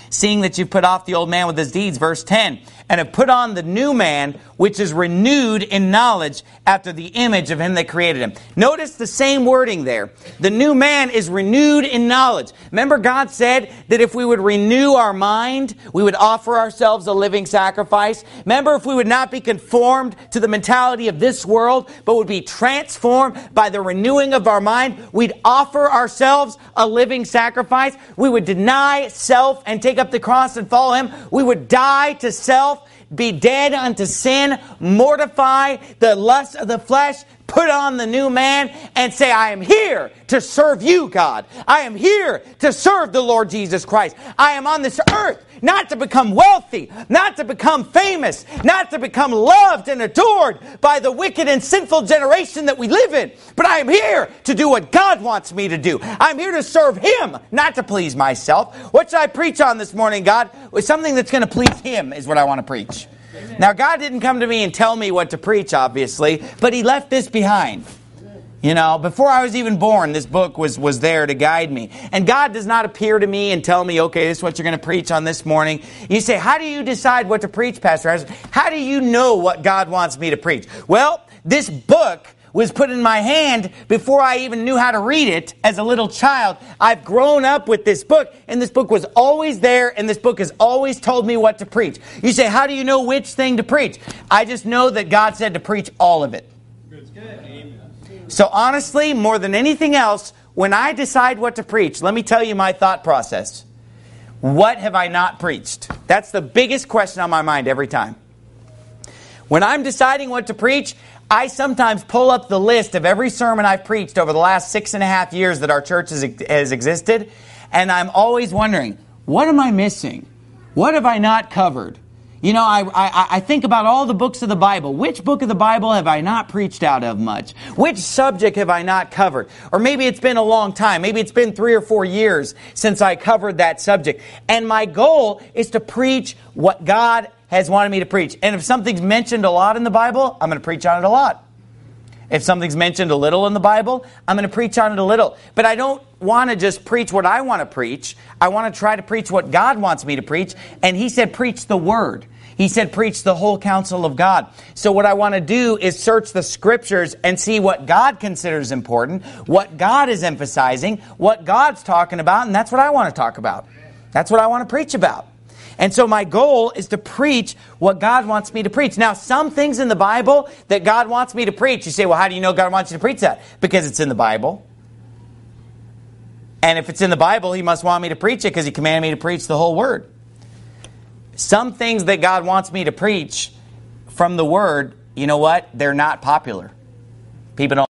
seeing that you've put off the old man with his deeds, verse 10, and have put on the new man, which is renewed in knowledge after the image of him that created him. Notice the same wording there. The new man is renewed in knowledge. Remember, God said that if we would renew our mind, we would offer ourselves a living sacrifice. Remember, if we would not be conformed to the mentality of this world, but would be transformed by the renewing of our mind, we'd offer ourselves a living sacrifice. We would deny self and take up the cross and follow him. We would die to self, be dead unto sin, mortify the lust of the flesh, put on the new man, and say, I am here to serve you, God. I am here to serve the Lord Jesus Christ. I am on this earth not to become wealthy, not to become famous, not to become loved and adored by the wicked and sinful generation that we live in. But I am here to do what God wants me to do. I'm here to serve him, not to please myself. What should I preach on this morning, God? Something that's going to please him is what I want to preach. Now, God didn't come to me and tell me what to preach, obviously, but he left this behind. You know, before I was even born, this book was there to guide me. And God does not appear to me and tell me, okay, this is what you're going to preach on this morning. You say, how do you decide what to preach, Pastor Harrison? How do you know what God wants me to preach? Well, this book was put in my hand before I even knew how to read it as a little child. I've grown up with this book, and this book was always there, and this book has always told me what to preach. You say, how do you know which thing to preach? I just know that God said to preach all of it. So honestly, more than anything else, when I decide what to preach, let me tell you my thought process. What have I not preached? That's the biggest question on my mind every time. When I'm deciding what to preach, I sometimes pull up the list of every sermon I've preached over the last 6.5 years that our church has existed, and I'm always wondering, what am I missing? What have I not covered? You know, I think about all the books of the Bible. Which book of the Bible have I not preached out of much? Which subject have I not covered? Or maybe it's been a long time. Maybe it's been 3 or 4 years since I covered that subject. And my goal is to preach what God has wanted me to preach. And if something's mentioned a lot in the Bible, I'm going to preach on it a lot. If something's mentioned a little in the Bible, I'm going to preach on it a little. But I don't want to just preach what I want to preach. I want to try to preach what God wants me to preach. And he said, preach the Word. He said, preach the whole counsel of God. So what I want to do is search the Scriptures and see what God considers important, what God is emphasizing, what God's talking about, and that's what I want to talk about. That's what I want to preach about. And so my goal is to preach what God wants me to preach. Now, some things in the Bible that God wants me to preach, you say, well, how do you know God wants you to preach that? Because it's in the Bible. And if it's in the Bible, he must want me to preach it because he commanded me to preach the whole Word. Some things that God wants me to preach from the Word, you know what? They're not popular. People don't